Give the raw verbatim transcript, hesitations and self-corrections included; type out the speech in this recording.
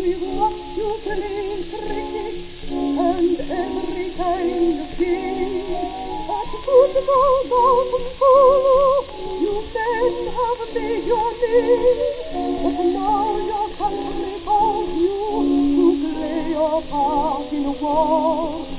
we've watched you playing cricket and every kind of game. At football, golf and polo, you men have made your name. But now your country calls you to play your part in a war.